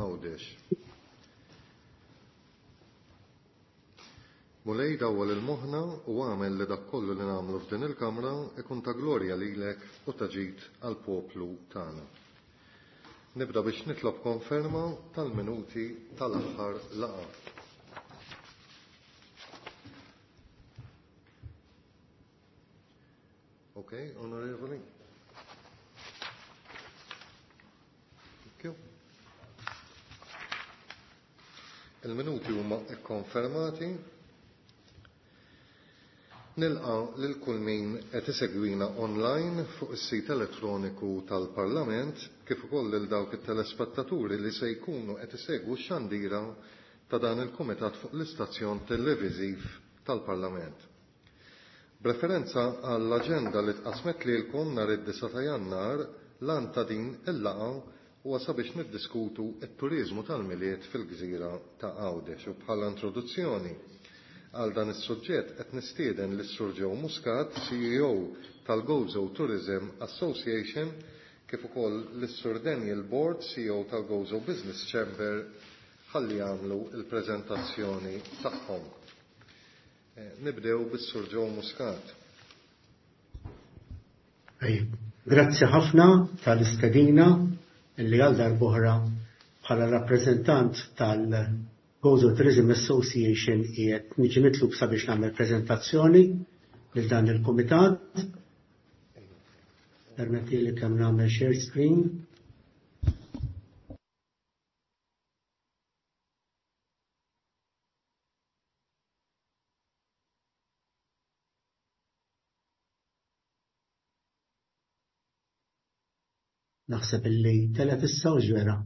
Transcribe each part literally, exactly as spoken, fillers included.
Għawdex. Mulej dawwal il-moħna u għamel li dak kollu li nagħmlu f'din il-Kamra ikun ta' glorja lilek u ta' ġid għall-poplu tagħna. Nibda biex nitlob konferma tal-minuti tal-aħħar laqgħa. Okay, onorevoli. Thank you. Il-minuti huma konfermati. Nilqa lil kull min qed isegwina online fuq is-sit elettroniku tal-Parlament kif ukoll lil dawk it-telespettaturi li se jkunu qed isegwu x-xandira ta' dan il-Kumitat fuq l-istazzjon televiżiv tal-Parlament. B'referenza għall-aġenda li tqasmet lilkom nhar id-disa' ta' Jannar lan ta' din il-laqgħa huwa sabiex niddiskutu t-turiżmu tal-miliet fil-Gżira ta' Għawdex u bħala introduzzjoni għal dan is-suġġett qed nistieden lis-Sur Joe Muscat, C E O tal-Gozo Tourism Association, kif ukoll lis-Sur Daniel Bord, C E O tal-Gozo Business Chamber, ħalli jagħmlu l-preżentazzjoni tagħhom. Nibdew bis-Sur Joe Muscat. Grazzi ħafna tal-istedina illi għal darb'oħra bħala rappreżentant tal- Gozo Tourism Association qiegħed niġi mitlub sabiex nagħmel preżentazzjoni lil dan il-kumitat. Permettili kemm nagħmel share screen. Naħseb illi telet issa u ġwera.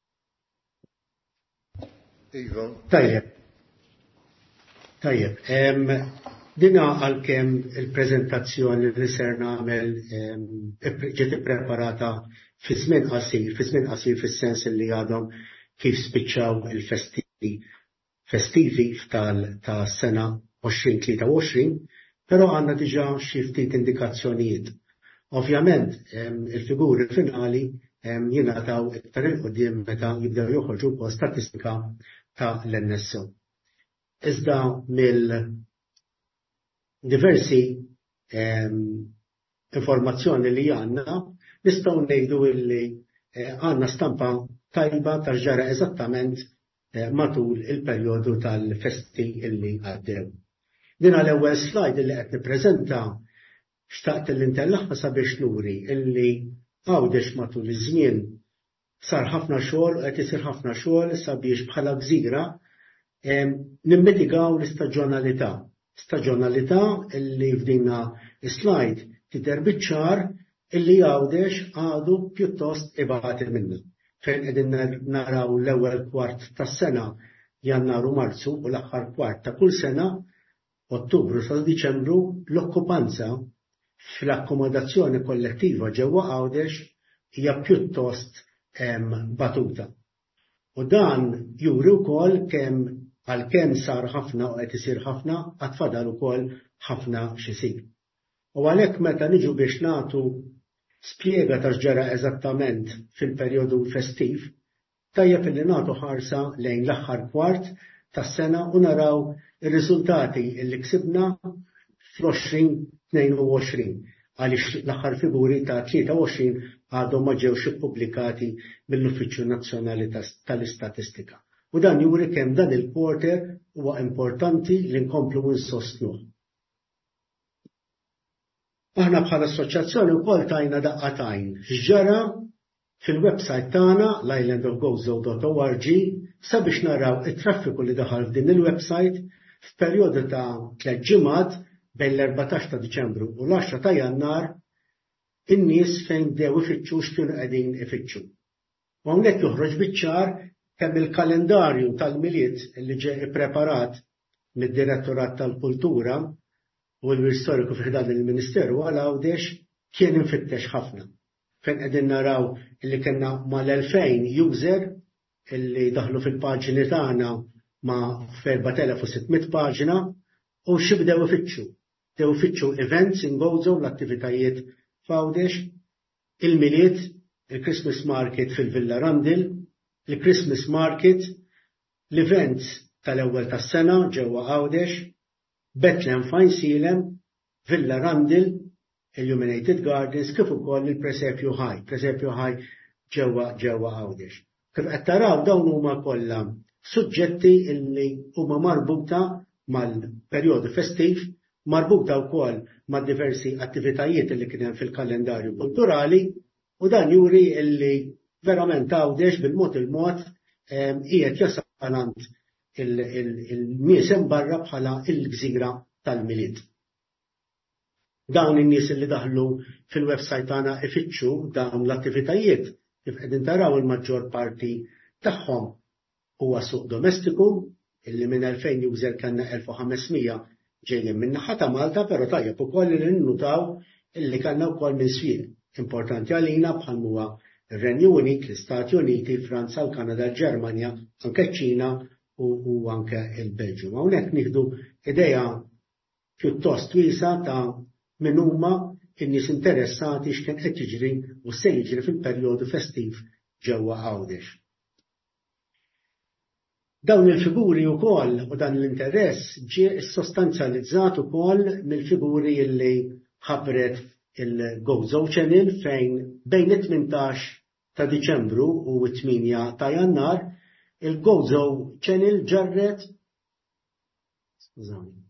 Iva. Tajjeb. Tajjeb. Dina għalkemm il-preżentazzjoni li ser nagħmel ġiet ippreparata fi żmien qasir, fi żmien qasir fis-sens li għadhom kif spiċċaw il-festivi festivi tas-sena għoxrin tlieta wgħoxrin, però għandna diġà xi ftit indikazzjonijiet. Ovvjament il-figuri finali jingħataw iktar il-qudiem meta jibdew joħorġu wkoll statistika ta' l-N S O. Iżda mill-diversi informazzjoni li għandna nistgħu ngħidu illi għandna stampa tajba ta' ġara eżattament matul il-perjodu tal-festi illi għaddew. Din l-ewwel slide illi qed nippreżenta xtaqt l-intellaħħa sabiex nuri illi Għawdex matul iż-żmien sar ħafna xogħol u qed isir ħafna xogħol sabiex bħala gżira nimmitigaw l-istaġjonalità. Staġjonalità illi f'dinna slide tidher biċ-ċar illi Għawdex għadu pjuttost ibati minnha. Fejn qegħdin naraw l-ewwel kwart tas-sena Jannar u Marzu u l-aħħar kwart ta' kull sena Ottubru sa' Diċembru l-okkupanza fl-akkomodazzjoni kollettiva ġewwa Għawdex hija pjuttost batuta. U dan juri wkoll kemm għalkemm sar ħafna u qed isir ħafna qatt fadal ukoll ħafna x'isir. U għalhekk meta niġu biex nagħtu spjega ta' x'ġara eżattament fil-perjodu festiv, tajjeb illi nagħtu ħarsa lejn l-aħħar kwart tas-sena u naraw ir-riżultati li ksibna fl-għoxrin tnejn u għoxrin għaliex l-aħħar figuri ta' tlieta u għoxrin għadhom ma ġewx ippubblikati mill-Uffiċċju Nazzjonali tal-Istatistika. U dan juri kemm dan il-quarter huwa importanti li nkomplu nsostnuh. Aħna bħala assoċjazzjoni wkoll tajna daqqatajn x'ġara fil-website tagħna l island of gozo dot org sabiex naraw it-traffiku li daħal f'din il-website f'perjodu ta' tliet ġimgħat bejn l-erbatax ta' Diċembru u l-għaxra ta' Jannar in-nies fejn bdew ifittxu x'kienu qegħdin ifittxu. U hawnhekk joħroġ biċ-ċar kemm il-kalendarju tal-miliet li ġie ippreparat mid-Direttorat tal-Kultura u l-Storiku fi dan il-Ministeru għal Għawdex kien infittex ħafna. Fejn qegħdin naraw illi kellna mal-elfejn user illi daħlu fil-paġini tagħna ma' f'erba' telef u sittmit paġina u x'ibdew ifittxu. Dew ifittxu events in Gozo l-attivitajiet f'Għawdex, il-miliet, il-Christmas Market fil-Villa Randil, il-Christmas Market, l-events tal-ewwel tas-sena ġewwa Għawdex, Bethlehem Fine Silem, Villa Randall, Illuminated Gardens, kif ukoll il-Presepio High, Presepio High ġewwa ġewwa Għawdex. Kif qed taraw dawn huma kollha suġġetti illi huma marbuta mal-perjodu festiv, marbuta wkoll ma' diversi attivitajiet li kien hemm fil-kalendarju kulturali, u dan juri illi verament Għawdex bil-mod il-mod qiegħed jasalant il-nies hemm barra bħala il-gżira tal-milied. Dawn in-nies li daħlu fil-website tagħna ifittxu dawn l-attivitajiet kif qegħdin taraw il-maġġor parti tagħhom huwa suq domestiku illi minn elfejn user kellna elf u ħamesmija ġejjin minn naħa ta' Malta, però tajjeb ukoll li nnutaw illi kellna wkoll minn swieq importanti għalina bħal huwa ir-Renju Unit, l-Istati Uniti, Franza, l-Kanada, l-Ġermanja, anke ċ-Ċina u anke il-Belġium. Hawnhekk nieħdu idea pjuttost wiesa ta' min huma in-nies interessati x'kien qed jiġri u se jiġri fil-perjodu festiv ġewwa Għawdex. Dawn il-figuri wkoll u dan l-interess ġie sostanzjalizzat ukoll mill-figuri li ħabbret il-Gozo Channel fejn bejn it-tmintax ta' Diċembru u t-tminja ta' Jannar il-Gozo Channel ġarret skużawni.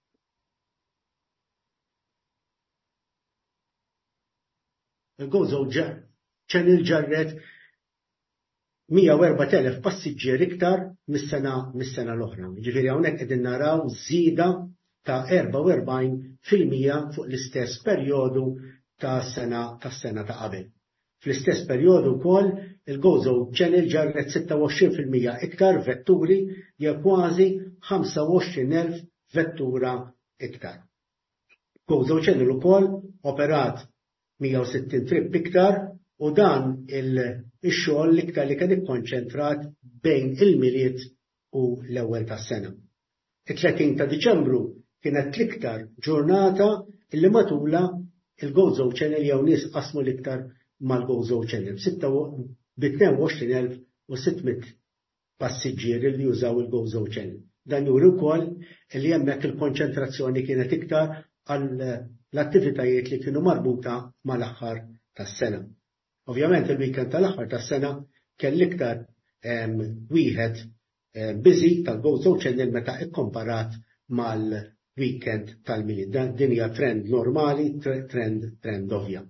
Il-Gozo Channel ġarret mija u erba'at elef passiġġier iktar mis-sena mis-sena l-oħra. Ġifieri hawnhekk qegħdin naraw żieda ta' erba' u erbgħin fil-mija fuq l-istess perjodu ta' sena tas-sena ta' qabel. Fl-istess perjodu wkoll il-Gozo Channel ġarret sitta u għoxrin fil-mija iktar vetturi jew kważi ħamsa u għoxrin elf vettura iktar. Gozo Channel ukoll operat mija u sittin trip iktar u dan il-xogħol l-iktar li kien ikkonċentrat bejn il-milied u l-ewwel tas-sena. it-tletin ta' Diċembru kienet l-iktar ġurnata illi matula il-Gozo Channel jew nies qasmu l-iktar mal-Gozo Channel. bi tnejn u għoxrin elf u sittmija passiġġieri li jużaw il-Gozo Channel. Dan juri wkoll li hemmhekk il-konċentrazzjoni kienet iktar għal l-attivitajiet li kienu marbuta mal-aħħar tas-sena. Ovvjament il-weekend tal-aħħar tas-sena kell iktar wieħed busy tal-Gozo Channel meta ikkomparat mal-weekend tal-milied. Din hija trend normali, trend trend ovvja.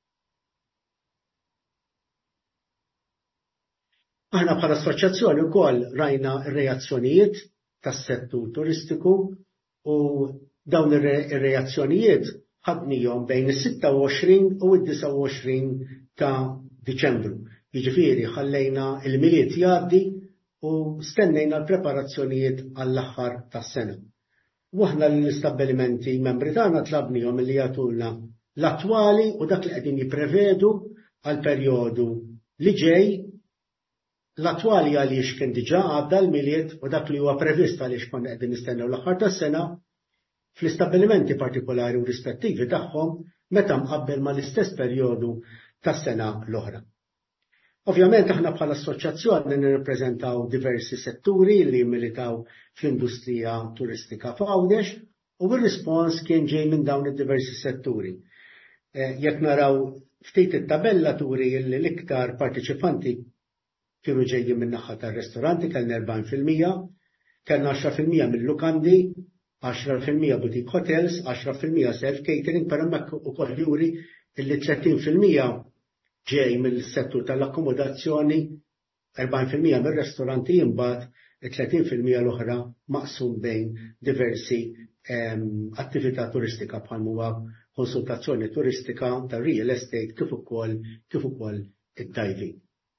Aħna bħala assoċjazzjoni wkoll rajna r-reazzjonijiet tas-settur turistiku u dawn ir-reazzjonijiet ħadnihom bejn is-sitta u għoxrin u d-disa' u għoxrin ta' Diċembru. Jiġifieri ħallejna il-milied jgħaddi u stennejna l-preparazzjonijiet għall-aħħar tas-sena. U aħna l-istabbilimenti membri tagħna tlabnihom li jagħtulna l-attwali u dak li qegħdin jipprevedu għall-perjodu li ġej. L-attwali għaliex kien diġà għadda l-milied u dak li huwa previst għaliex konna qegħdin nistennew l-aħħar tas-sena fl-istabbilimenti partikolari u rispettivi tagħhom meta mqabbel mal-istess perjodu tas-sena l-oħra. Ovvjament aħna bħala assoċjazzjoni nirrappreżentaw diversi setturi li jimmilitaw fl-industrija turistika f'Għawdex u r-rispons kien ġej minn dawn id-diversi setturi. Jekk naraw ftit it-tabella turi li l-iktar partiċipanti kienu ġejjin minn naħa tar-ristoranti kellna erbgħin fil-mija, kellna għaxra fil-mija mill-lukandi, għaxra fil-mija boutique hotels, għaxra fil-mija self-catering, però hemmhekk ukoll juri illi tletin fil-mija ġej mill-settur tal-akkomodazzjoni, erbgħin fil-mija mir-ristoranti imbagħad tletin fil-mija l-oħra maqsum bejn diversi attività turistika bħal huwa konsultazzjoni turistika ta' real estate kif ukoll kif ukoll id-diving.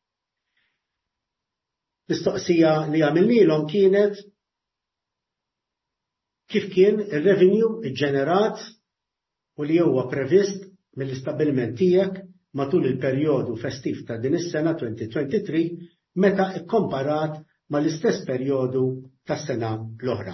L-istoqsija li għamilnilhom kienet kif kien ir-revenue iġġenerat u li huwa previst mill-istabbiliment tiegħek matul il-perjodu festiv ta' din is-sena twenty twenty-three meta ikkomparat mal-istess perjodu tas-sena l-oħra.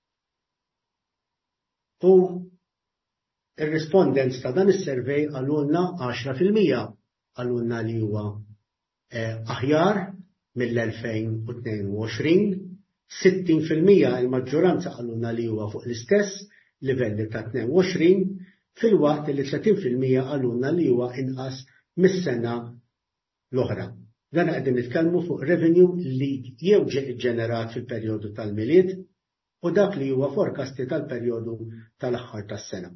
U ir-respondents ta' dan is-survey għalulna għaxra fil-mija għalulna li huwa aħjar mill-elfejn u tnejn u għoxrin, sittin fil-mija il-maġġoranza qalulna li huwa fuq l-istess livelli ta' tnejn u għoxrin, fil-waqt li tletin fil-mija qalulna li huwa inqas mis-sena l-oħra. Dan qegħdin nitkellmu fuq revenue li jew ġenerat fil-perjodu tal-miliet u dak li huwa forecasti tal-perjodu tal-aħħar tas-sena.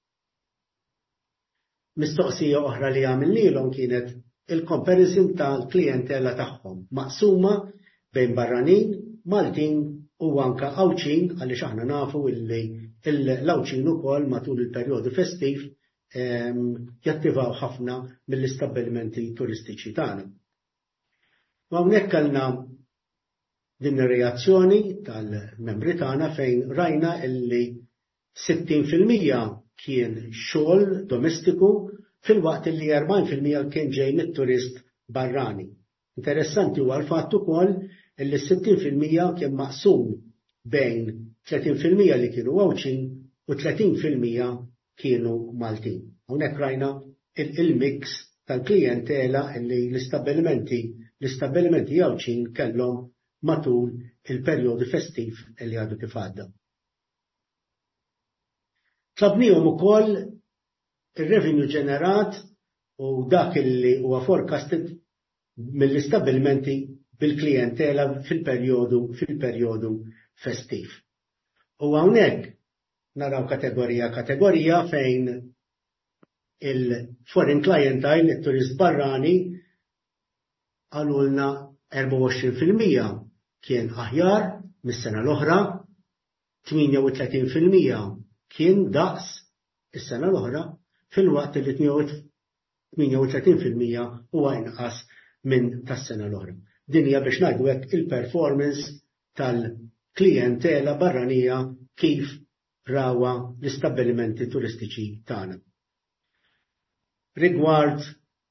Mistoqsija oħra li għamilnielhom kienet il-comparison tal-klijentela tagħhom maqsuma bejn barranin, Maltin u anka Awċin għaliex aħna nafu illi l-Awċin ukoll matul il-perjodu festiv jattivaw ħafna mill-istabbilimenti turistiċi tagħna. Hawnhekk kellna din ir-reazzjoni tal-membri tagħna fejn rajna illi sittin fil-mija kien xogħol domestiku fil-waqt illi erbgħin fil-mija kien ġej mit-turist barrani. Interessanti huwa l-fatt ukoll illi sittin fil-mija kien maqsum bejn tletin fil-mija li kienu Awċin u tletin fil-mija kienu Maltin. Hawnhekk rajna il-mix tal-klijentela illi l-istabbilimenti l-istabbilimenti Awċin kellhom matul il-perjodu festiv li għadu kif għadda. Tlabnihom ukoll ir-revenue ġenerat u dak illi huwa forecasted mill-istabbilimenti bil-klijentela fil-perjodu fil-perjodu festiv. U hawnhekk naraw kategorija kategorija fejn il-foreign clientele, il-turist barrani, għalulna erba' u għoxrin fil-mija kien aħjar mis-sena l-oħra, tminja u tletin fil-mija kien daqs is-sena l-oħra, fil-waqt li tminja u tletin fil-mija huwa inqas minn tas-sena l-oħra. Din hija biex ngħidu hekk il-performance tal-klijentela barranija kif rawa l-istabbilimenti turistiċi tagħna. Rigward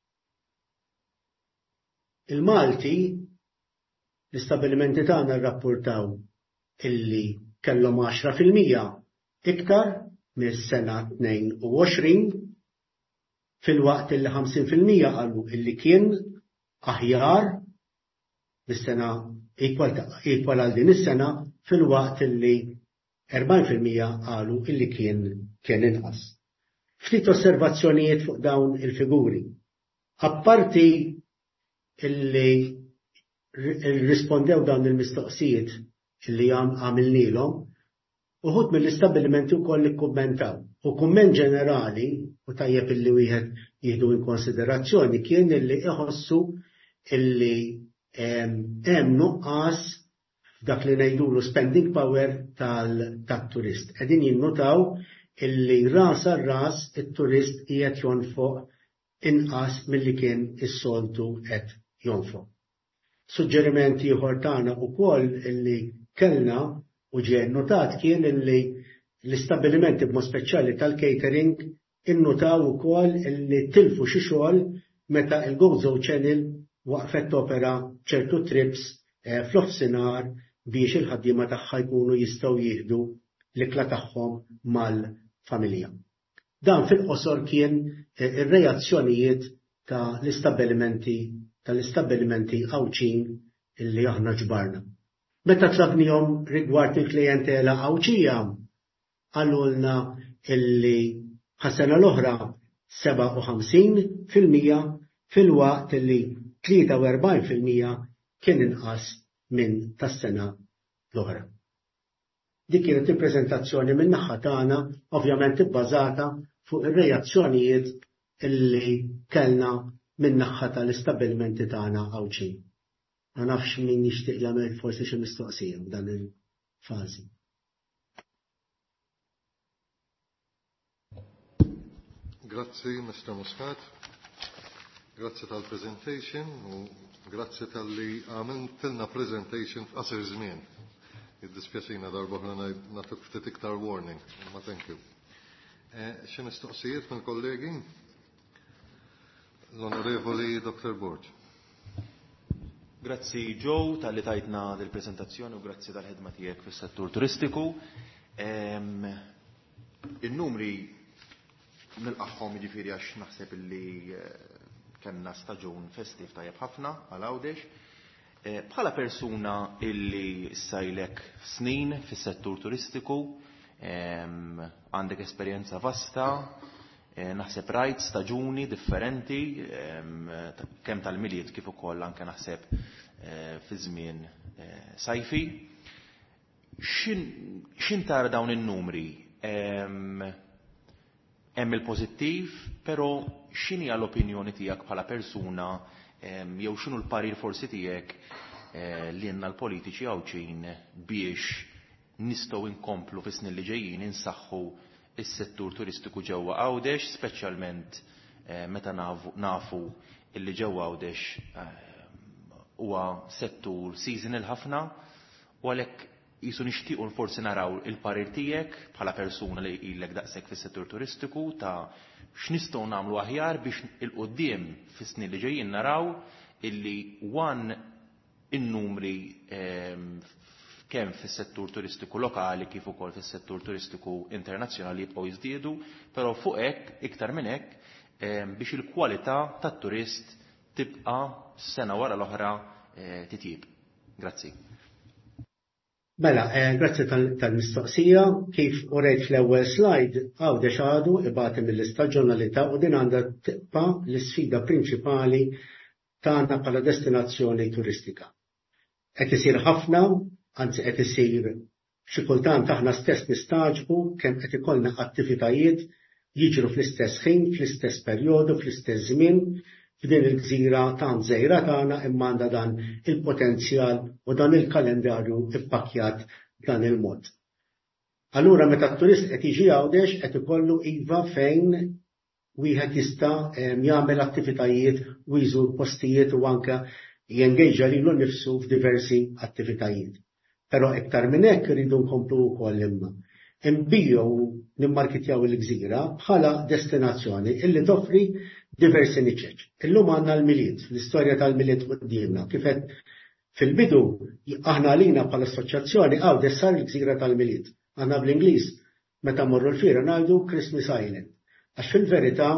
il-Malti, l-istabbilimenti tagħna rrappurtaw illi kellhom għaxra fil-mija iktar mis-sena tnejn u għoxrin, fil-waqt illi ħamsin fil-mija qalu illi kien aħjar mis-sena equal għal din is-sena, fil-waqt illi erbgħin fil-mija qalu illi kien kien inqas. Ftit osservazzjonijiet fuq dawn il-figuri. Apparti illi rispondew dawn il-mistoqsijiet illi għamilnilhom, uħud mill-istabbilimenti wkoll ikkummentaw. U kumment ġenerali, u tajjeb illi wieħed jieħdu in konsiderazzjoni, kien illi iħossu illi hemm nuqqas dak li ngħidulu spending power tal-turist. Qegħdin jinnutaw illi ras ar ras it-turist qiegħed jonfoq inqas milli kien is-soltu qed jonfoq. Suġġerimenti ieħor tagħna wkoll illi kellna u ġie notat kien illi l-istabbilimenti b'mod speċjali tal-catering innutaw ukoll illi tilfu xi xogħol meta il-Gozo Channel waqfet opera ċertu trips fl-offsinar biex il-ħaddiema tagħha jkunu jistgħu jieħdu l-ikla tagħhom mal-familja. Dan fil-qosor kien ir-reazzjonijiet ta' l-istabbilimenti tal-istabbilimenti Awċin illi aħna ġbarna. Meta tlabnihom rigward il-klijentela Awċija, għallulna illi ħas-sena l-oħra seba' u ħamsin fil-mija fil-waqt illi tlieta u erbgħin fil-mija kien inqas minn tas-sena l-oħra. Dik kienet il-preżentazzjoni minn naħa tagħna, ovvjament ibbażata fuq ir-reazzjonijiet illi kellna minn naħa tal-istabbilimenti tagħna Awċin. Ma nafx min jixtieq jagħmel forsi xi mistoqsija f'dan il-fażi. Grazzi, Mister Muscat. Grazzi tal-presentation u grazzi tal-li għamiltilna presentation f'qasir żmien. Id-dispjaċina darbohra natuk ftit iktar warning. Ma thank you. Xi mistoqsijiet mill kollegi? L-Onorevoli Doktor Borg. Grazzi Joe tal-li tajtna del-presentazzjoni u grazzi tal-ħidma tiegħek fis-settur turistiku. Il-numri nilqaħħom jiġifieri għax naħseb illi kellna staġun festiv tajjeb ħafna għal Għawdex. Bħala persuna illi sajlek snin fis-settur turistiku, għandek esperjenza vasta, naħseb rajt staġuni differenti, kemm tal-miliet kif ukoll anke naħseb fi żmien sajfi. X'in tara dawn in-numri? Hemm il-pożittiv, però x'inhi l-opinjoni tiegħek bħala persuna jew x'inhu l-parir forsi tiegħek li għandna l-politiċi għawċin biex nistgħu nkomplu fis-snin li ġejjin insaħħu is-settur turistiku ġewwa Għawdex, speċjalment meta nafu illi ġewwa Għawdex huwa settur seasonal ħafna u għalhekk qisu nixtiequ forsi naraw il-parir tiegħek bħala persuna li ilek daqshekk fis-settur turistiku ta' x'nistgħu nagħmlu aħjar biex il-qudiem fis-snin li ġejjin naraw illi wan in-numri kemm fis-settur turistiku lokali kif ukoll fis-settur turistiku internazzjonali jibqgħu jiżdiedu, però fuq hekk iktar minn hekk biex il-kwalità tat-turist tibqa' sena wara l-oħra titjib. Grazzi. Mela, grazzi tal-mistoqsija, kif urejt fl-ewwel slide, Għawdex għadu ibati mill-istaġjonalità u din għandha tibqa' l-isfida prinċipali tagħna bħala destinazzjoni turistika. Qed isir ħafna, anzi qed isir xi kultant aħna stess nistaġbu kemm qed ikollna attivitajiet jiġru fl-istess ħin, fl-istess perjodu, fl-istess żmien, f'din il-gżira tant żgħira tagħna imma għandha dan il-potenzjal u dan il-kalendarju ippakjat b'dan il-mod. Allura meta t-turist qed jiġi Għawdex qed ikollu iva fejn wieħed jista' jagħmel attivitajiet u jżur postijiet u anke jengeġġa lilu nnifsu f'diversi attivitajiet. Però iktar minn hekk iridu nkomplu wkoll imma imbiju nimmarkitjaw il-gżira bħala destinazzjoni illi toffri diversi niċċeċ. Illum għandna l-miliet, l-istorja tal-miliet qudiemna. Kifet fil-bidu aħna għalina bħala assoċjazzjoni Għawdex sar il-gżira tal-miliet. Għandna bl-Ingliż meta mmorru l-fira ngħidu Christmas Island. Għax fil-verità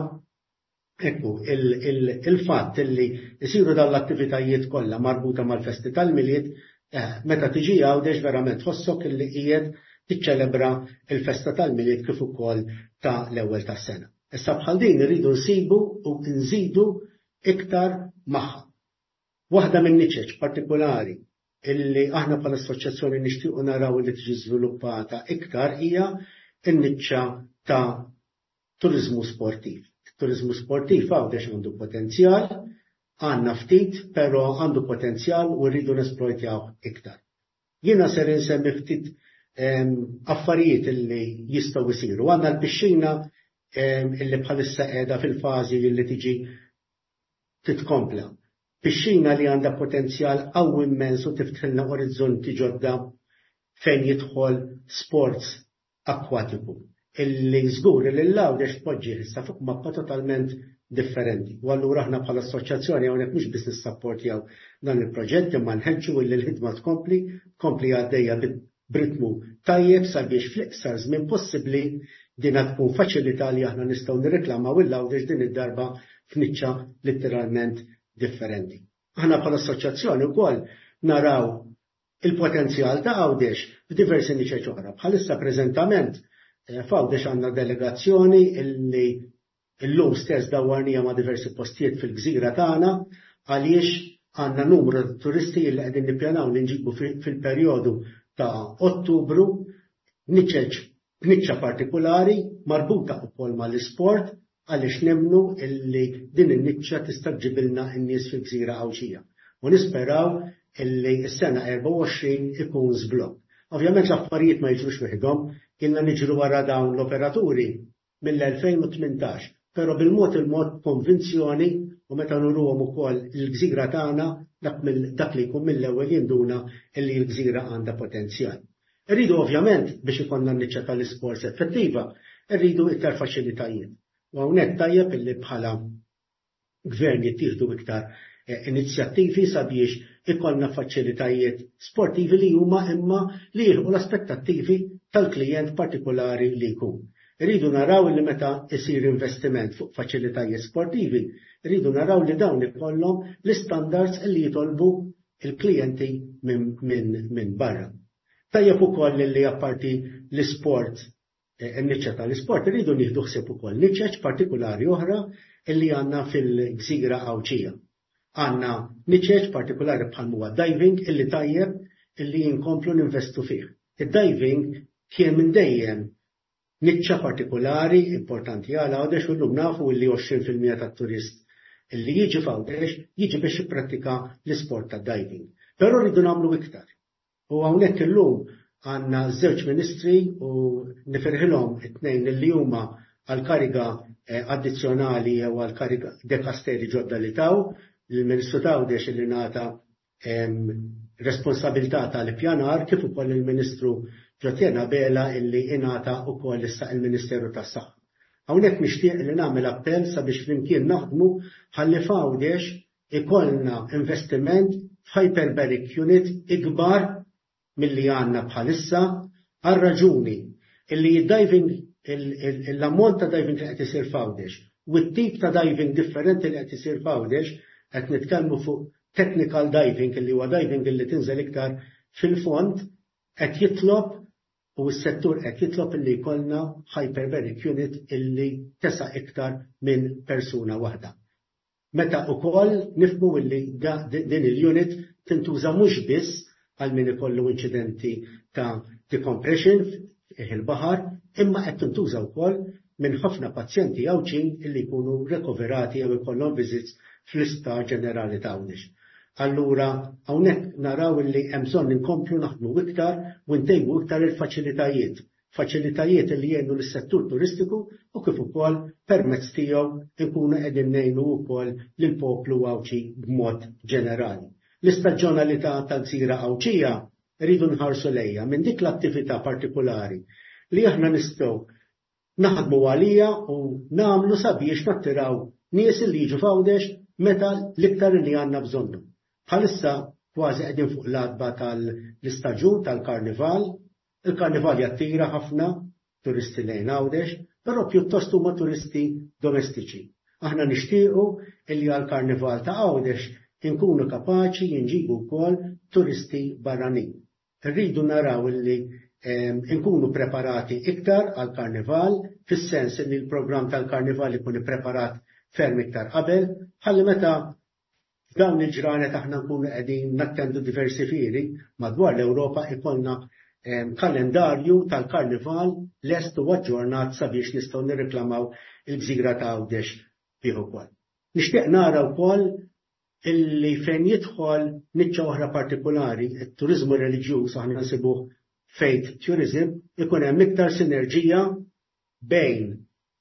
ekku il-fatt illi jsiru dawn l-attivitajiet kollha marbuta mal-festi tal-miliet meta tiġi Għawdex verament ħossok illi qiegħed tiċċelebra il-festa tal-miliet kif ukoll ta' l-ewwel tas-sena. Issa bħal din irridu nsibu u nżidu iktar magħha. Waħda minn niċċeċ partikolari illi aħna bħala assoċjazzjoni nixtiequ naraw li tiġi żviluppata iktar hija n-niċċa ta' turiżmu sportiv. Turiżmu sportiv Għawdex għandu potenzjal, għandna ftit, però għandu potenzjal u rridu nesplojtjaw iktar. Jiena ser insemmi ftit affarijiet illi jistgħu jsiru. Għandna l-pixxina illi bħalissa qiegħda fil-fażi li tiġi titkompla. Pixxina li għandha potenzjal qawwi immens u tiftilna orizzonti ġodda fejn jidħol sports akwatiku. Illi żgur li l-Għawdex tpoġġi issa fuq mappa totalment differenti. U allura aħna bħala assoċjazzjoni hawnhekk mhux biss nissapportjaw dan il-proġett imma nħeġġu li l-ħidma tkompli, tkompli għaddejja b'ritmu tajjeb sabiex fl-iqsar żmien possibbli dina tkun faċilità li aħna nistgħu nirreklamaw il-Għawdex din id-darba f'niċċa letteralment differenti. Aħna bħala assoċjazzjoni wkoll naraw il-potenzjal ta' Għawdex f'diversi niċċeċ oħra. Bħalissa preżentament f'Għawdex għandna delegazzjoni illi illum stess dawwarnija ma' diversi postijiet fil-gżira tagħna għaliex għandna numru ta' turisti li qegħdin nippjanaw li nġibu fil-perjodu ta' Ottubru niċċeċ b'niċċa partikolari marbuta wkoll mal-isport għaliex nemnu illi din in-niċċa tista' ġibilna n-nies fil-gżira Għawxija. U nisperaw illi s-sena erba' u għoxrin ikun żblokk. Ovvjament l-affarijiet ma jiġrux waħedhom, kienna niġru wara dawn l-operaturi mill-elfejn u tmintax, però bil-mod il-mod konvinzjoni u meta nurruhom ukoll il-gżira tagħna dak li jkun mill-ewwel jinduna illi l-gżira għandha potenzjal. Irridu ovvjament biex ikonna n-niċċa tal-isports effettiva, irridu iktar faċilitajiet. U hawnhekk tajjeb illi bħala gvern jittieħdu iktar inizjattivi sabiex ikollna faċilitajiet sportivi li huma imma li jilħu l-aspettattivi tal-klijent partikolari li jkun. Irridu naraw li meta isir investiment fuq faċilitajiet sportivi, irridu naraw li dawn ikollhom l-istandards li jitolbu il-klijenti minn min, min barra. Tajjeb ukoll li apparti l-isport, n-niċċa tal-isport, rridu nieħdu ħsieb ukoll niċċeċ partikolari oħra illi għandna fil-gżira Awċija. Għandna niċċeċ partikolari bħal huwa diving illi tajjeb illi jinkomplu ninvestu fih. Id-diving kien minn dejjem niċċa partikolari importanti għal Għawdex u llum nafu illi għoxrin fil-mija tat-turist illi jiġi f'Għawdex jiġi biex jipprattika l-isport tad-diving. Però rridu nagħmlu iktar. U hawnhekk illum għandna żewġ ministri u nifirħilhom it-tnejn illi huma għal-kariga addizzjonali jew għal-kariga dekasteri ġodda li taw, il-Ministru Għawdex illi ngħata responsabilità tal-ippjanar kif ukoll il-Ministru Ġotjena Bela illi ingħata wkoll issa il-Ministeru tas-Saħħa. Hawnhekk nixtieq li nagħmel appell sabiex flimkien naħdmu ħalli f'Għawdex ikollna investiment f'hyperbaric unit ikbar milli għandna bħalissa għal raġuni illi diving l-ammont ta' diving li qed isir f'Għawdex u t-tip ta' diving differenti li qed isir f'Għawdex qed nitkellmu fuq technical diving illi huwa diving illi tinżel iktar fil-fond qed jitlob u s-settur qed jitlob illi jkollna hyperbaric unit illi tesa' iktar minn persuna waħda. Meta wkoll nifhmu illi din il-unit tintuża mhux biss għal min ikollu inċidenti ta' decompression il-baħar, imma qed tintuża wkoll minn ħafna pazjenti Għawċin illi jkunu rekoverati jew ikollhom visits fl-Isptar Ġenerali ta' Għawdex. Allura hawnhekk naraw illi hemm bżonn inkomplu naħdmu iktar u ntejbu iktar il-faċilitajiet. Faċilitajiet li jgħinu lis-settur turistiku u kif ukoll permezz tiegħu nkunu qegħdin ngħinu wkoll lill-poplu Għawċi b'mod ġenerali. L-istaġġjonalità tal-gżira Għawċija rridu nħarsu lejha minn dik l-attività partikolari li aħna nistgħu naħdmu għalija u nagħmlu sabiex nattiraw nies li jiġu f'Għawdex meta l-iktar li għandna bżonnu. Bħalissa kważi qegħdin fuq l-adba tal-istaġun tal-Karnival. Il-Karnival jattira ħafna turisti lejn Għawdex, però pjuttost huma turisti domestiċi. Aħna nixtiequ illi għall-Karnival ta' Għawdex inkunu kapaċi jinġibu wkoll turisti barranin. Rridu naraw illi inkunu preparati iktar għall-Karnival, fis-sens li l-programm tal-Karnival ikun ippreparat ferm iktar qabel, ħalli meta f'dawn il-ġranet aħna nkunu qegħdin nattendu diversi firi madwar l-Ewropa ikollna kalendarju tal-Karnival lest u aġġornat sabiex nistgħu nirriklamaw il-gżira ta' Għawdex bih ukoll. Nixtieq nara wkoll illi fejn jidħol niċċa oħra partikolari, it-turiżmu reliġjuż aħna nsibuh faith tourism, ikun hemm iktar sinerġija bejn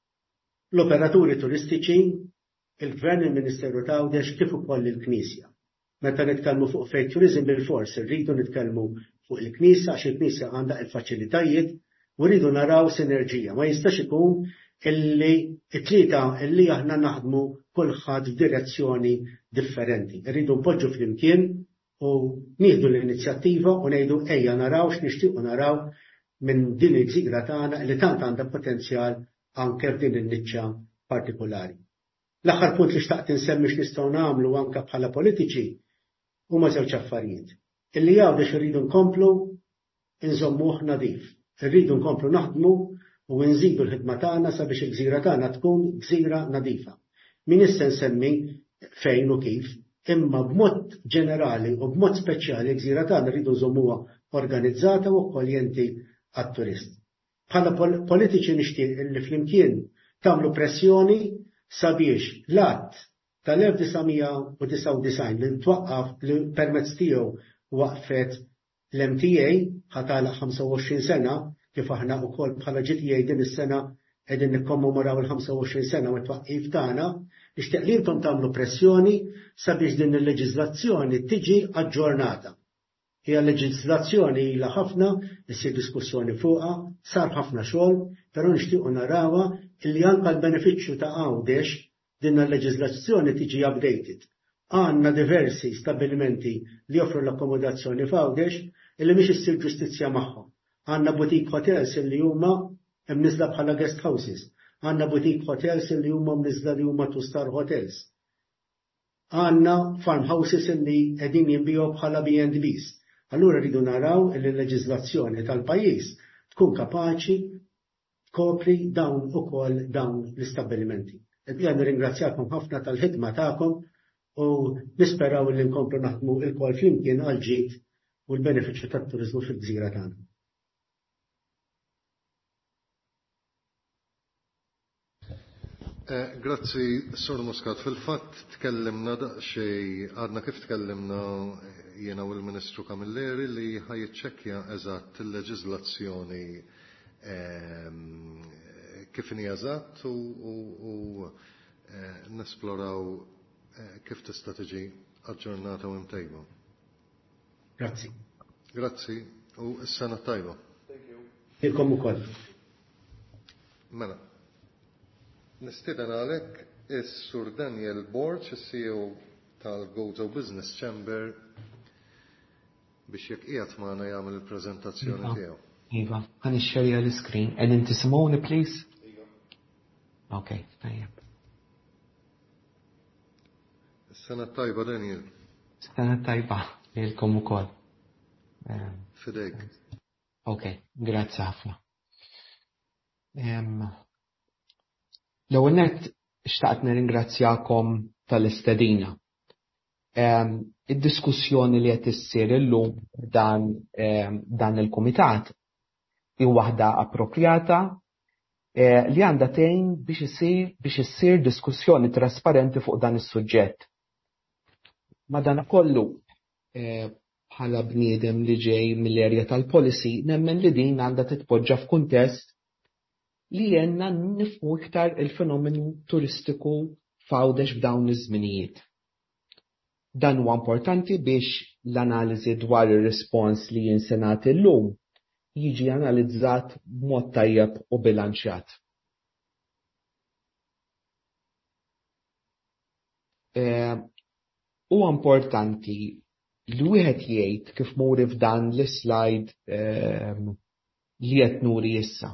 l-operaturi turistiċi, il-Gvern, il-Ministeru ta' Għawdex kif ukoll il-Knisja. Meta nitkellmu fuq faith tourism bil-fors, irridu nitkellmu fuq il-Knisja għax il-Knisja għandha l-faċilitajiet u rridu naraw sinerġija. Ma jistax ikun illi t-tlieta illi aħna naħdmu kulħadd f'direzzjoni differenti. Irridu npoġġu flimkien u nieħdu l-inizjattiva u ngħidu ejja naraw x'nixtiequ naraw minn din il-gżira tagħna li tant għandha potenzjal anke f'din in-niċċa partikolari. L-aħħar punt li xtaqt insemmi x'nistgħu nagħmlu anke bħala politiċi huma żewġ affarijiet. Illi Għawdex irridu nkomplu inżommuh nadif. Irridu nkomplu naħdmu u nżidu l-ħidma tagħna sabiex il-gżira tagħna tkun gżira nadifa. Min issa nsemmi fejn u kif, imma b'mod ġenerali u b'mod speċjali l-gżira tagħna rridu nżommuha organizzata u akkoljenti għat-turist. Bħala politiċi nixtieq illi flimkien tagħmlu pressjoni sabiex l-att tal-elf tisamija disa' u disgħin li twaqqaf li permezz tiegħu waqfet l-M T A ħatala ħamsa u għoxrin sena kif aħna wkoll bħala G T A din is-sena qegħdin nikkommemoraw il-ħamsa u għoxrin sena u t-twaqqif tagħna, nixtieq li intom tagħmlu pressjoni sabiex din il-leġiżlazzjoni tiġi aġġornata. Hija leġiżlazzjoni ilha ħafna, issir diskussjoni fuqha, sar ħafna xogħol, però nixtiequ narawha illi anke l-benefiċċju ta' Għawdex din il-leġiżlazzjoni tiġi updated. Għandna diversi stabilimenti li joffru l-akkomodazzjoni f'Għawdex illi mhix issir ġustizzja magħhom. Għandna boutique hotels illi huma mniżla bħala guest houses. Għandna boutique hotels illi huma mniżla li huma two-star hotels. għandna farmhouses li qegħdin jinbigħu bħala B and Bs. Allura rridu naraw li l-leġiżlazzjoni tal-pajjiż tkun kapaċi kopri dawn ukoll dawn l-istabbilimenti. Jgħan ringrazzjakom ħafna tal-ħidma tagħkom u nisperaw li nkomplu naħdmu il-kol flimkien għal ġid u l-benefiċċju tat-turiżmu fil-gżira tagħna. Grazzi, Sur Muscat. Fil-fatt tkellimna daqsxejn għadna kif tkellimna jiena u l-Ministru Camilleri li ħajjiċċekkja eżatt il-leġiżlazzjoni kif inhi eżatt u nesploraw kif tista' tiġi aġġornata u imtejba. Grazzi. Grazzi u s-sena tajba. Ilkom ukoll. Mela. Nistieden għalhekk is-Sur Daniel Borch, is-C E O tal-Gozo Business Chamber biex jekk qiegħed magħna jagħmel il-preżentazzjoni tiegħu. Iva, can you share your screen? And into Simone, please. Okay, tajjeb. Sena tajba, Daniel. Sena tajba, lilkom ukoll. Fidejk. Okay, grazzi ħafna. L-ewwel nett xtaqt nirringrazzjakom tal-istedina. Id-diskussjoni li qed issir illum dan dan il-kumitat hi waħda appropjata li għandha tgħin biex isir biex issir diskussjoni trasparenti fuq dan is-suġġett. Madankollu bħala bniedem li ġej mill-erja tal-policy nemmen li din għandha titpoġġa f'kuntest li jenna nifhmu iktar il-fenomenu turistiku f'Għawdex f'dawn iż-żminijiet. Dan huwa importanti biex l-analiżi dwar ir-rispons li jinsenat illum jiġi analizzat b'mod tajjeb u bilanċjat. Huwa importanti li wieħed jgħid kif muri f'dan l-slide li qed nuri issa.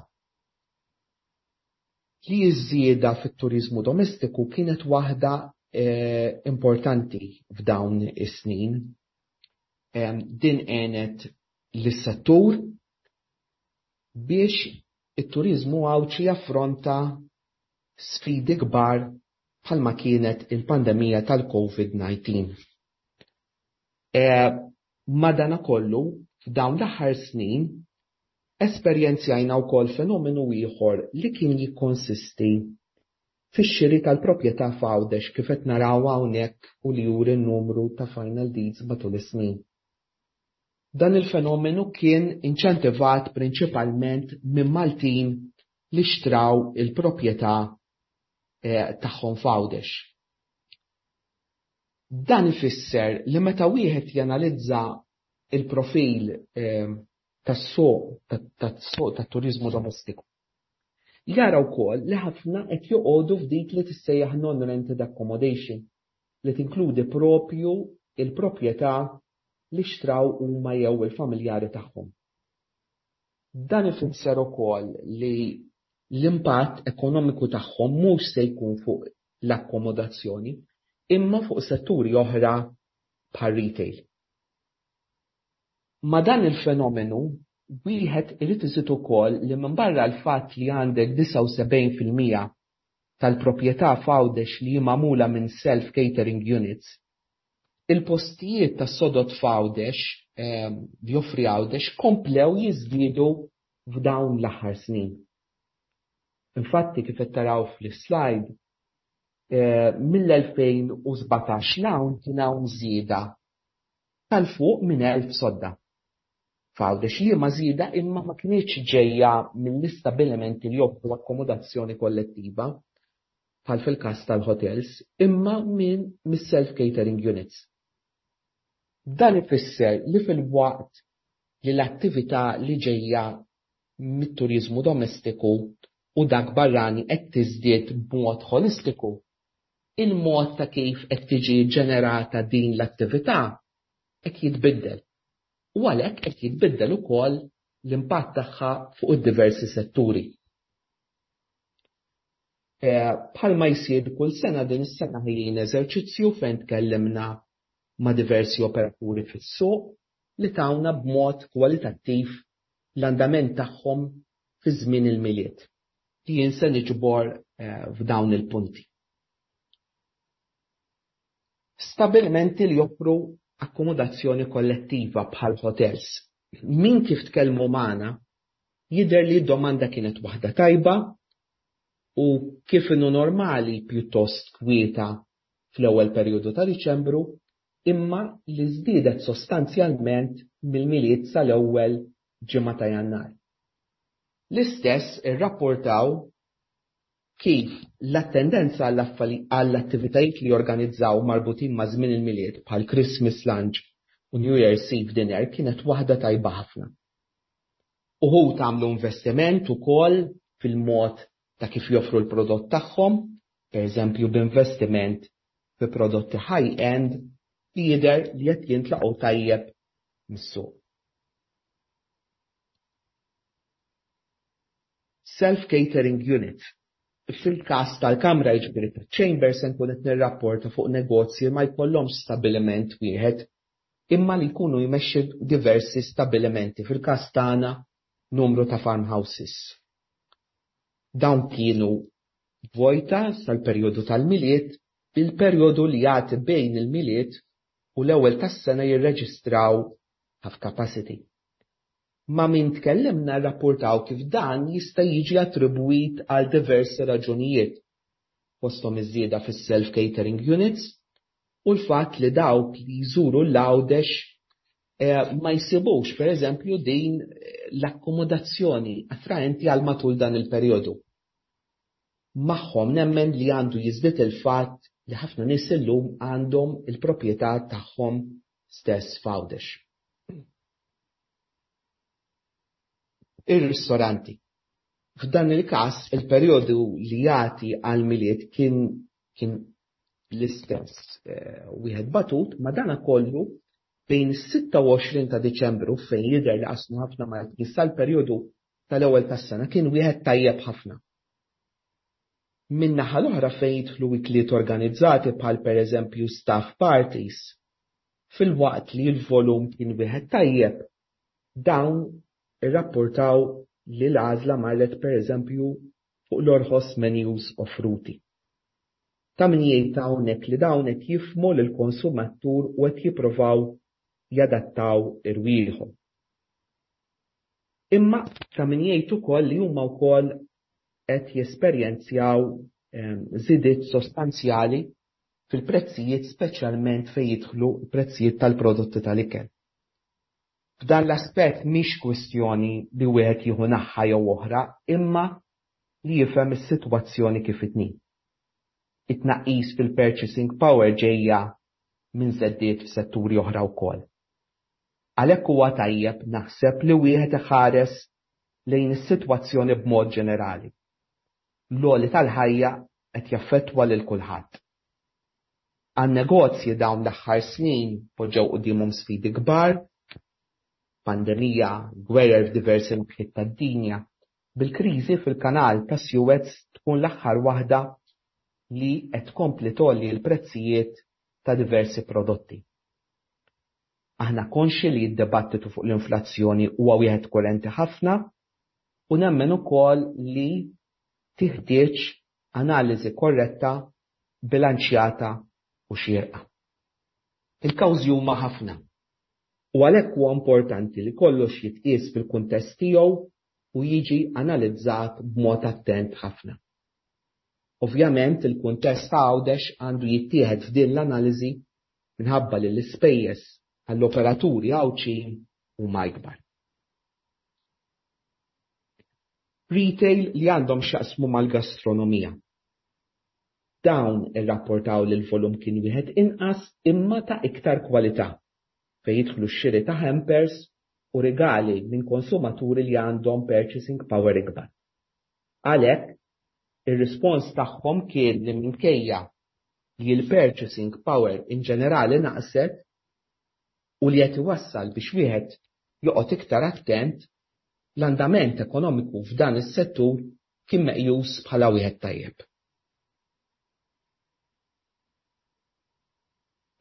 Li ż-żieda fit-turiżmu domestiku kienet waħda importanti f'dawn is-snin. Din għenet lis-settur biex it-turiżmu għawċi jaffronta sfidi kbar bħalma kienet il-pandemija tal-COVID nineteen. Madankollu f'dawn l-aħħar snin esperjenzjajna wkoll fenomenu ieħor li kien jikkonsisti fix-xiri tal-proprjetà f'Għawdex kif qed naraw hawnhekk u li juri n-numru ta' final deeds matul is-snin. Dan il-fenomenu kien inċentivat prinċipalment minn Maltin li xtraw il-proprjetà tagħhom f'Għawdex. Dan ifisser li meta wieħed janalizza il-profil tas-suq tas-suq tat-turiżmu domestiku. Jara wkoll li ħafna qed joqogħdu f'dik li tissejjaħ non-rented accommodation li tinkludi propju il-proprjetà li xtraw huma jew il-familjari tagħhom. Dan ifisser ukoll li l-impatt ekonomiku tagħhom mhux se jkun fuq l-akkomodazzjoni imma fuq setturi oħra bħal retail. Ma dan il-fenomenu wieħed irid iżid ukoll li minn barra l-fatt li għandek disa' u sebgħin fil-mija tal-proprjetà f'Għawdex li magħmula minn self-catering units, il-postijiet tas-sodod f'Għawdex li joffri Għawdex komplew jiżdiedu f'dawn l-aħħar snin. Infatti kif qed taraw fl-slide mill-elfejn u sbatax l-hawn kien hawn żieda tal-fuq minn elf sodda. F'Għawdex li ma żieda imma ma kienx ġejja mill-istabbilimenti li joffru akkomodazzjoni kollettiva bħal fil-każ tal-hotels imma minn mis-self-catering units. Dan ifisser li fil-waqt li l-attività li ġejja mit-turiżmu domestiku u dak barrani qed tiżdied b'mod holistiku, il-mod ta' kif qed tiġi ġenerata din l-attività qed jitbiddel. U għalhekk qed jitbiddel ukoll l-impatt tagħha fuq id-diversi setturi. bħalma jsir kull sena din is-sena ħejjin eżerċizzju fejn tkellimna ma' diversi operaturi fis-suq li tawna b'mod kwalitattiv l-andament tagħhom fi żmien il-miliet. Jien se niġbor f'dawn il-punti. Stabilimenti li joffru akkomodazzjoni kollettiva bħal hotels. Min kif tkellmu magħna jidher li d-domanda kienet waħda tajba u kif inhu normali pjuttost kwieta fl-ewwel perjodu ta' Diċembru, imma li żdiedet sostanzjalment mill-miliet sal-ewwel ġimgħa ta' Jannar. L-istess irrapportaw kif l-attendenza għall-attivitajiet li jorganizzaw marbutin ma' żmien il-miliet bħal Christmas lunch u New Year's Eve dinner kienet waħda tajba ħafna. Uħud għamlu investiment ukoll fil-mod ta' kif joffru l-prodott tagħhom, pereżempju b'investiment fi prodotti high-end li jidher li qed jintlaqgħu tajjeb mis-suq. Self-catering unit. Fil-każ tal-Kamra jiġifieri taċ-Chambers se nkun qed nirrapporta fuq negozji ma jkollhomx stabiliment wieħed imma li jkunu jmexxi diversi stabilimenti fil-każ tagħna numru ta' farmhouses. Dawn kienu vojta sal-perjodu tal-miliet, il-perjodu li jagħti bejn il-miliet u l-ewwel tas-sena jirreġistraw half capacity. Ma min tkellimna rrapportaw kif dan jista' jiġi attribwit għal diversi raġunijiet, fosthom iż-żieda fis-self-catering units u l-fatt li dawk li jżuru l-għawdex eh, ma jsibux pereżempju din l-akkomodazzjoni attraenti għal matul dan il-perjodu. Magħhom nemmen li għandu jiżdied il-fatt li ħafna nies illum għandhom il-proprjetà tagħhom stess f'għawdex. Ir-ristoranti. F'dan il-każ il-perjodu li jagħti għal miliet kien kien l-istess wieħed batut, ma dana kollu bejn is-sitta u għoxrin ta' Diċembru fejn jidher li qasmu ħafna ma jissa l-perjodu tal-ewwel tas-sena kien wieħed tajjeb ħafna. Min naħa l-oħra fejn jidħlu wikliet organizzati bħal pereżempju staff parties, fil-waqt li l-volum kien wieħed tajjeb, dawn irrapportaw li l-għażla marret pereżempju fuq l-orħos menus offruti. Ta' min jgħid hawnhekk li dawn qed jifhmu lil konsumatur u qed jippruvaw jadattaw irwieħhom. Imma ta' min jgħid ukoll li huma wkoll qed jesperjenzjaw żidiet sostanzjali fil-prezzijiet speċjalment fejn jidħlu prezzijiet tal-prodotti tal-ikel. F'dan l-aspett mhix kwestjoni li wieħed jieħu naħħa jew oħra, imma li jifhem is-sitwazzjoni kif itni. It-tnaqqis fil-purchasing power ġejja minn żeddiet f'setturi oħra wkoll. Għalhekk huwa tajjeb naħseb li wieħed iħares lejn is-sitwazzjoni b'mod ġenerali. L-għoli tal-ħajja qed jaffettwa lil kulħadd. Għan-negozji dawn l-aħħar snin poġġew qudiemhom sfidi kbar, pandemija, gwerer f'diversi naħiet tad-dinja, bil-kriżi fil-kanal ta' Suez tkun l-aħħar waħda li qed tkompli tolli l-prezzijiet ta' diversi prodotti. Aħna konxi li d-dibattitu fuq l-inflazzjoni huwa wieħed kurrenti ħafna u nemmen ukoll li tiħtieġ analiżi korretta, bilanċjata u xierqa. Il-kawżi huma ħafna. U għalhekk huwa importanti li kollox jitqies fil-kuntest tiegħu u jiġi analizzat b'mod attent ħafna. Ovvjament il-kuntest ta' għawdex għandu jittieħed f'din l-analiżi minħabba li l-ispejjeż għall-operaturi għawċin huma ikbar. Retail li għandhom x'jaqsmu mal-gastronomija. Dawn irrapportaw li l-volum kien wieħed inqas imma ta' iktar kwalità fejn jidħlu x-xiri ta' hampers u regali minn konsumaturi li għandhom purchasing power ikbar. Għalhekk, ir-rispons tagħhom kien li minkejja li l-purchasing power in ġenerali naqset u li qed iwassal biex wieħed joqgħod iktar attent, l-andament ekonomiku f'dan is-settur kien meqjus bħala wieħed tajjeb.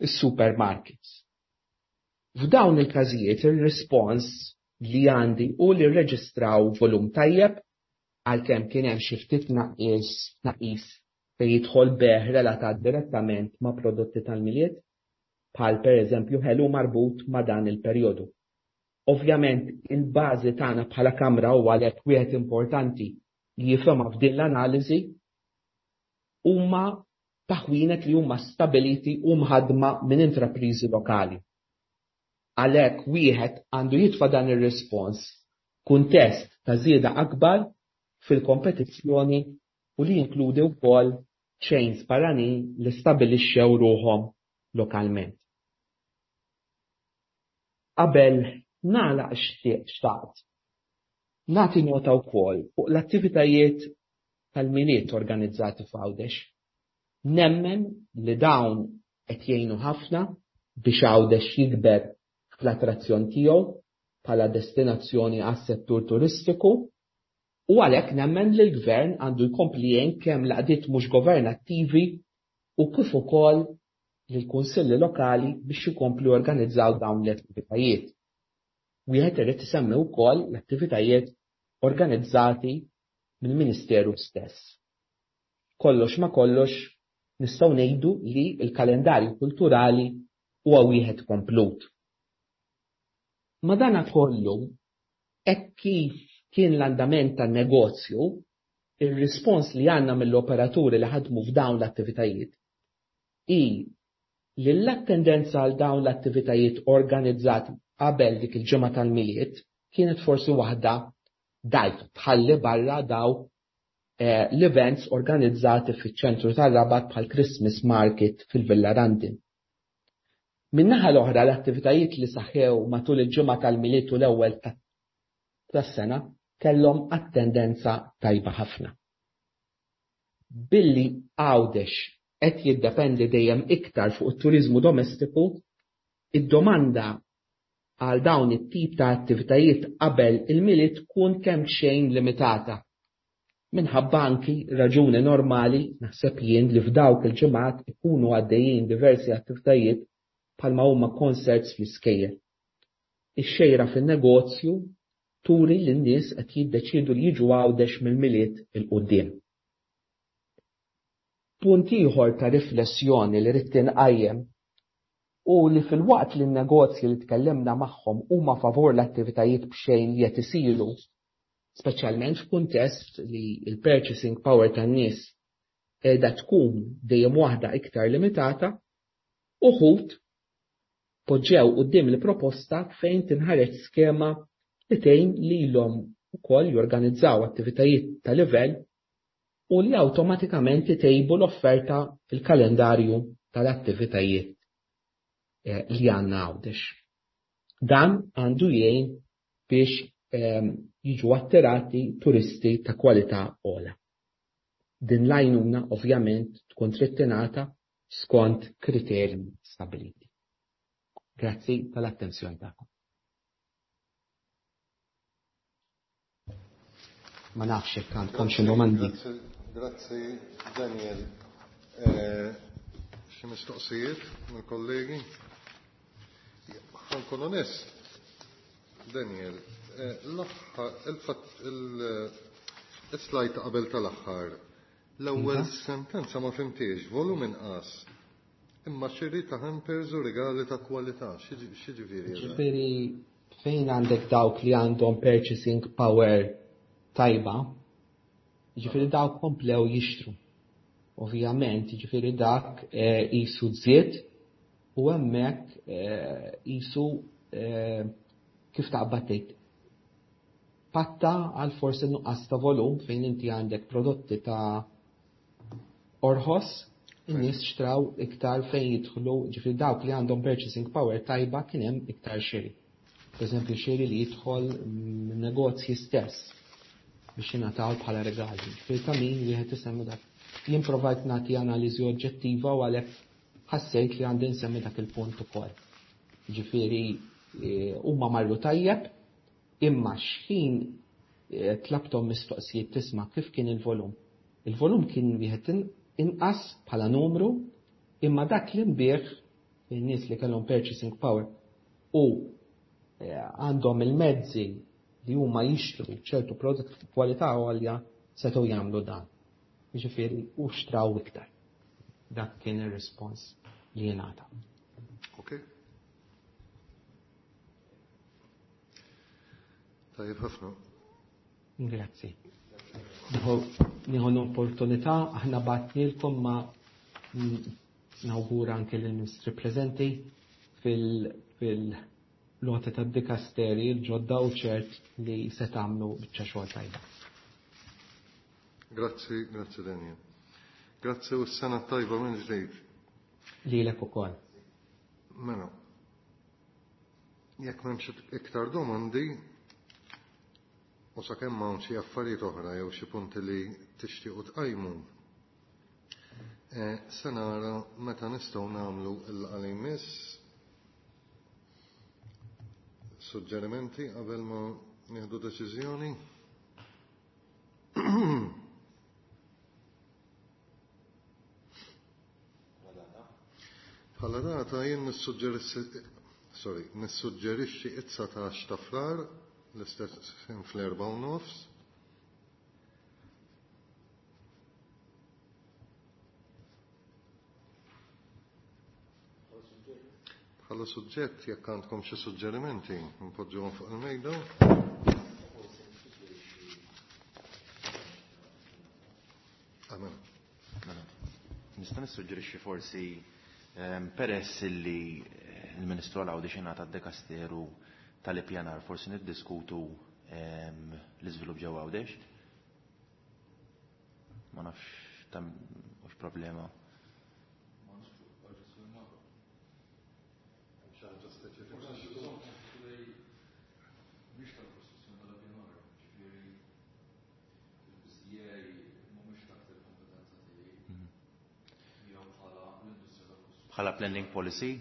is-supermarkets. F'dawn il-każijiet ir-rispons li għandi u li rreġistraw volum tajjeb għalkemm kien hemm xi ftit tnaqqis tnaqqis fejn jidħol beħ relatat direttament ma' prodotti tal-miliet bħal pereżempju ħelu marbut ma' dan il-perjodu. Ovvjament il-bażi tagħna bħala Kamra huwa għalhekk wieħed importanti li jifhimha f'din l-analiżi huma taħwienet li huma stabiliti u mħaddma minn intrapriżi lokali. Għalhekk wieħed għandu jitfa' dan ir-rispons kuntest ta' żieda akbar fil-kompetizzjoni u li jinkludi wkoll chains barranin li stabbilixxew ruhom lokalment. Qabel nagħlaq xtaqt nagħti nota wkoll fuq l-attivitajiet tal-miliet organizzati f'Għawdex. Nemmen li dawn qed jgħinu ħafna biex Għawdex jikber fl-attrazzjon tiegħu bħala destinazzjoni għas-settur turistiku u għalhekk nemmen li l-Gvern għandu jkompli jgħin kemm laqdiet mhux governattivi u kif ukoll lill-kunsilli lokali biex ikomplu jorganizzaw dawn l-attivitajiet. Wieħed irid isemmi wkoll l-attivitajiet organizzati mill-Ministeru stess. Kollox ma kollox nistgħu ngħidu li l-kalendarju kulturali huwa wieħed komplut. Madana kollu, hekk kif kien l-andament tan-negozju, ir-rispons li għandna mill-operaturi li ħadmu f'dawn l-attivitajiet hi li l-attendenza għal dawn l-attivitajiet organizzati qabel dik il-ġimgħa tal-miliet kienet forsi waħda dajt tħalli barra daw eh, l-events organizzati fiċ-ċentru tar-Rabat bħal Christmas Market fil-Villa Randin. Min-naħa l-oħra l-attivitajiet li saħħew matul il-ġimgħa tal-miliet u l-ewwel tas-sena kellhom attendenza tajba ħafna. Billi Għawdex qed jiddependi dejjem iktar fuq it-turiżmu domestiku, id-domanda għal dawn it-tip ta' attivitajiet qabel il-miliet tkun kemm xejn limitata. Minħabba anki raġuni normali naħseb jien li f'dawk il-ġimgħat ikunu għaddejjin diversi attivitajiet bħalma huma concerts fl-iskejjel. Ix-xejra fin-negozju turi li n-nies qed jiddeċiedu li jiġu Għawdex mill-miliet il-quddiem. Punt ieħor ta' riflessjoni li rrid tinqajjem u li fil-waqt li n-negozji li tkellimna magħhom huma favur l-attivitajiet b'xejn li qed isiru, speċjalment f'kuntest li l-purchasing power tan-nies qiegħda tkun dejjem waħda iktar limitata, uħud poġġew quddiem il-proposta fejn tinħareġ skema li tgħin lilhom ukoll jorganizzaw attivitajiet ta' livell u li awtomatikament itejbu l-offerta fil-kalendarju tal-attivitajiet li għandna Għawdex. Dan għandu jgħin biex jiġu attirati turisti ta' kwalità ogħla. Din l-għajnuna ovvjament tkun trittinata skont kriterji stabiliti. Grazzi tal-attenzjoni tagħkom. Ma nafx hekk għandkom xi domandi. Grazzi Daniel. Xi mistoqsijiet mill-kollegi? Ħankun onest. Daniel, il-slajt qabel tal-aħħar. L-ewwel sentenza ma fimtiex, volum inqas. Imma xiri ta' hampers u regali ta' kwalità, x'jiġifieri? Ġifieri fejn għandek dawk li għandhom purchasing power tajba, ġifieri dawk komplew jixtru. Ovvjament, ġifieri dak qisu żied u hemmhekk qisu kif taqbad tgħid. Patta għal forsi nuqqas ta' volum fejn inti għandek prodotti ta' orħos, in-nies xtraw iktar fejn jidħlu, ġifieri dawk li għandhom purchasing power tajba kien hemm iktar xiri. Pereżempju xiri li jidħol negozji stess biex jingħataw bħala regali. Ġifieri ta' min wieħed isemmi dak. Jien provajt nagħti analiżi oġġettiva u għalhekk ħassejt li għandi nsemmi dak il-punt ukoll. Ġifieri huma marru tajjeb, imma x'ħin tlabtom mistoqsijiet tisma' kif kien il-volum. Il-volum kien wieħed inqas bħala numru, imma dak li nbieħ in-nies li kellhom purchasing power u għandhom il-mezzi li huma jixtru ċertu prodotti kwalità għolja setgħu jagħmlu dan. Jiġifieri u xtraw iktar. Dak kien ir-rispons li jingħata. Okay. Tajjeb ħafna. Grazzi. Nieħu l-opportunità aħna batnilkom ma nawgura anke l-Ministri preżenti fil-loti tad-dikasteri l-ġodda u ċert li se tagħmlu biċċa xogħol tajba. Grazzi, grazzi Daniel. Grazzi u s-sena tajba minn ġdejt. Lilek ukoll. Mela. Jekk m'hemmx iktar domandi, u sakemm hawn xi affarijiet oħra jew xi punti li tixtiequ tqajmu. Se nara meta nistgħu nagħmlu l-qali miss suġġerimenti qabel ma nieħdu deċiżjoni. Bħala data jien nissuġġerixxi sorry, nissuġġerixxi it-satax ta' frar l-istess fl-erba' u nofs. Bħala suġġett jekk għandkom xi suġġerimenti npoġġuhom fuq il-mejda. Amen. Nista' nissuġġerixxi forsi peress li l-Ministru għal-Għawdex ingħata d-dekasteru tal-ippjanar forsi niddiskutu l-iżvilupp ġewwa Għawdex. Ma nafx tam mhux problema. Bħala planning policy?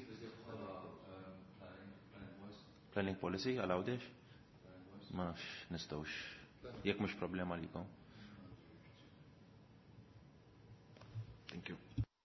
Planning policy għal Għawdex? Ma nafx nistgħux. Jekk mhux problema likom. Thank you.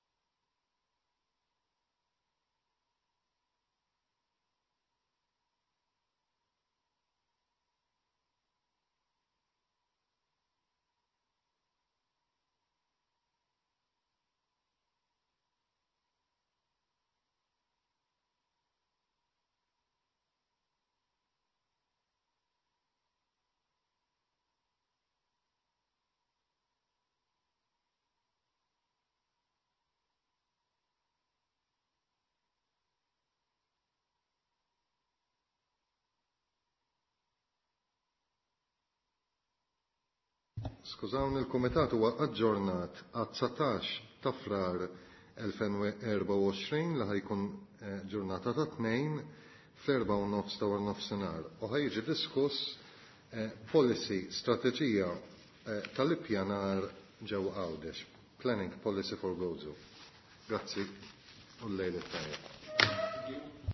Skużawni, il-Kumitat huwa aġġornat għat satax ta' frar elfejn u erba' u għoxrin li ħajkun ġurnata ta' tnejn fl-erba' u nofs ta' war nofsinhar u ħajġi diskuss policy strateġija tal-ippjanar ġewwa Għawdex. Planning policy for Gozo. Grazzi u l-lejl it-tajjeb.